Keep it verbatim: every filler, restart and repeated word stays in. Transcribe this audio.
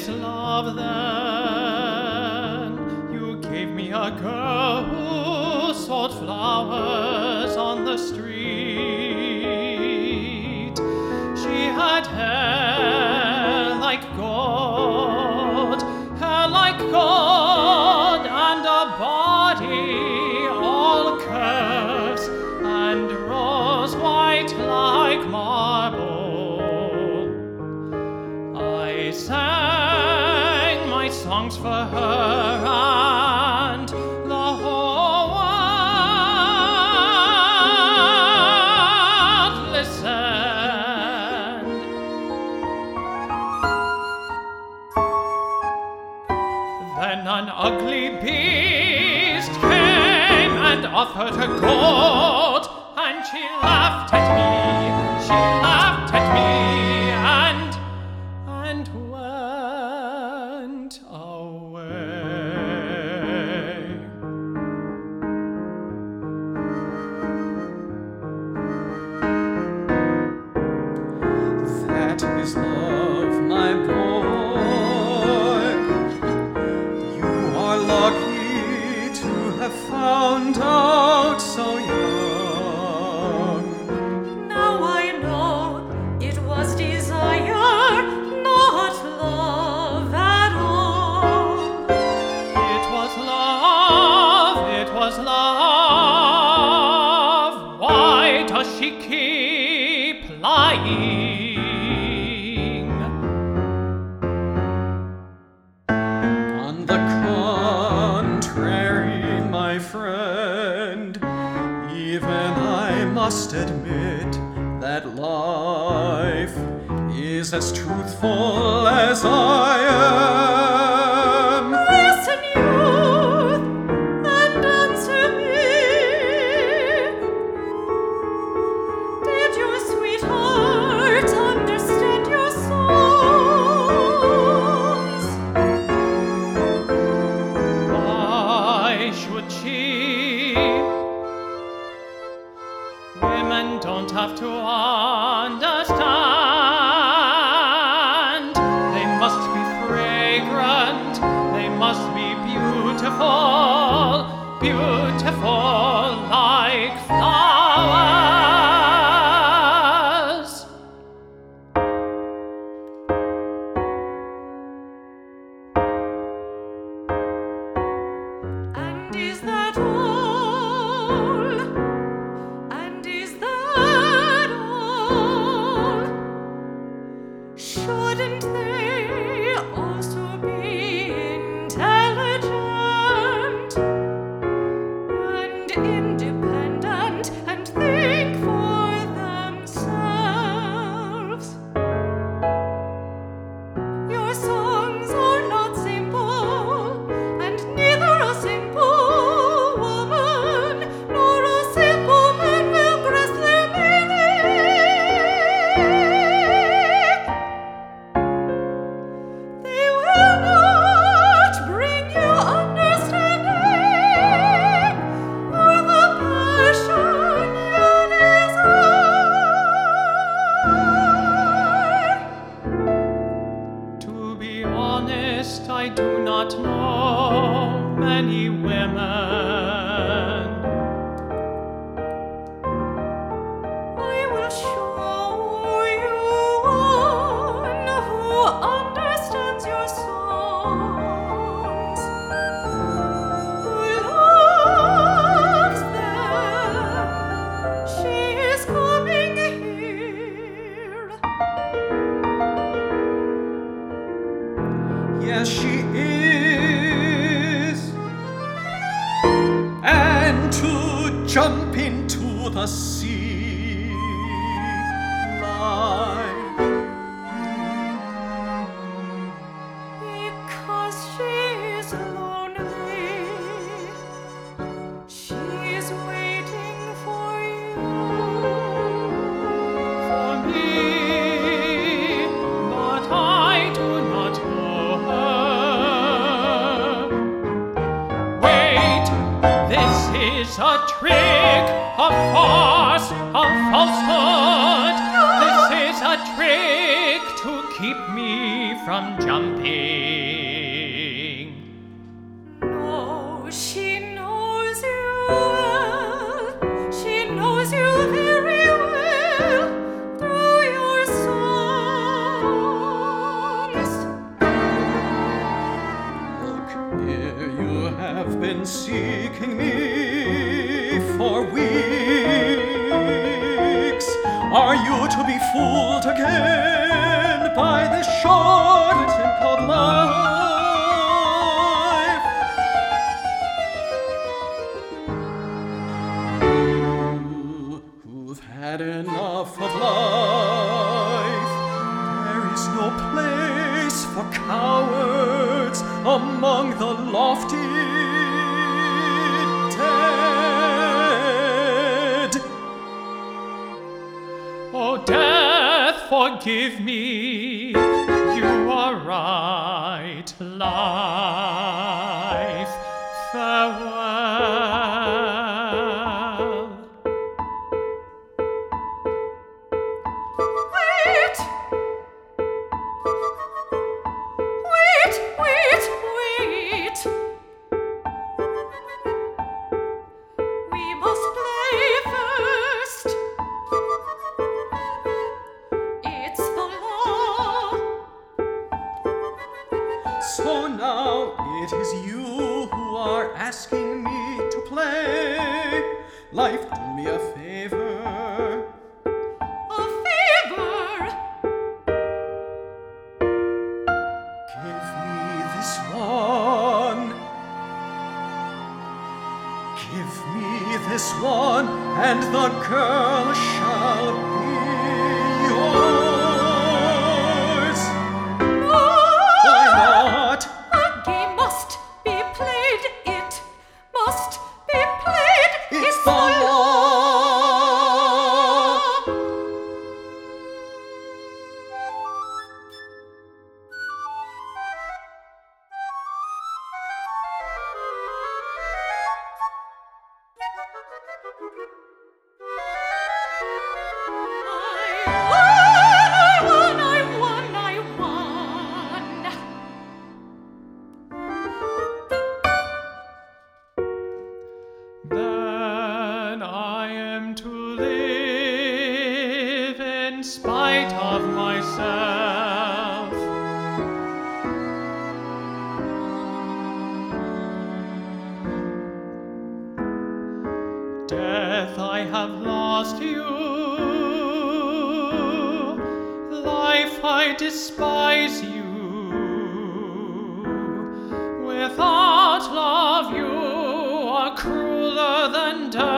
is love then? You gave me a girl who sold flowers on the street. She had hair like gold, hair like gold, and a body all curves and rose white like marble. I sang my songs for her, and the whole world listened. Then an ugly beast came and offered her gold, and she laughed at me, she laughed at me, and and went away. That is love, my boy. You are lucky to have found out so young. Now I know it was desire, not love at all. It was love, it was love. Why does she keep lying? On the contrary, my friend, even I must admit that life is as truthful as I am. Listen, youth, and answer me. Did your sweetheart understand your songs? Why should she? Women don't have to understand. They must be fragrant, they must be beautiful, beautiful like flowers. And is that all? And is that all? Shouldn't they also be intelligent and independent and think for themselves? Your songs are not simple, and neither a simple woman nor a simple man will grasp their meaning. They will not bring you understanding or the passion you desire. To be honest, I do not know many women. I will show you one who understands your songs, who loves them. She is coming here. Yes, she is. And to jump into the sea like Because she is lonely, she is waiting for you. For me, but I do not know her. Wait, this is a trick, a farce, a falsehood. This is a trick to keep me from from jumping. No, she knows you well. She knows you very well through your songs. Look here, you have been seeking me for weeks. Are you to be fooled again by this charlatan called life? You who've had enough of life, there is no place for cowards among the lofty dead. Oh, death, forgive me. You are right. Life, farewell. Wait! Wait, wait, wait! We must play first. It's the law. So now it is you who are asking me to play. Life, do me a favor. A favor. Give me this one. Give me this one, and the girl shall be yours. No! Why not? A game must be played. It must be played. It's the law. I won, I won, I won, I won. Then I am to live in spite of myself. Death, I have lost you. Life, I despise you. Without love, you are crueler than death.